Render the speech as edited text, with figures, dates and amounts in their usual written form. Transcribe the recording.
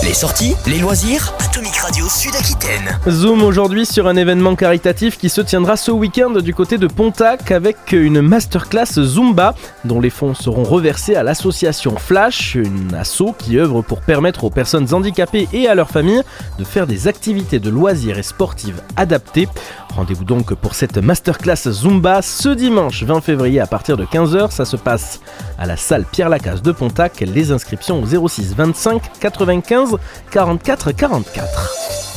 Les sorties, les loisirs, Atomic Radio Sud-Aquitaine. Zoom aujourd'hui sur un événement caritatif qui se tiendra ce week-end du côté de Pontac avec une masterclass Zumba dont les fonds seront reversés à l'association Flash, une asso qui œuvre pour permettre aux personnes handicapées et à leurs familles de faire des activités de loisirs et sportives adaptées. Rendez-vous donc pour cette masterclass Zumba ce dimanche 20 février à partir de 15h. Ça se passe à la salle Pierre Lacaze de Pontac. Les inscriptions au 06 25 95 44 44.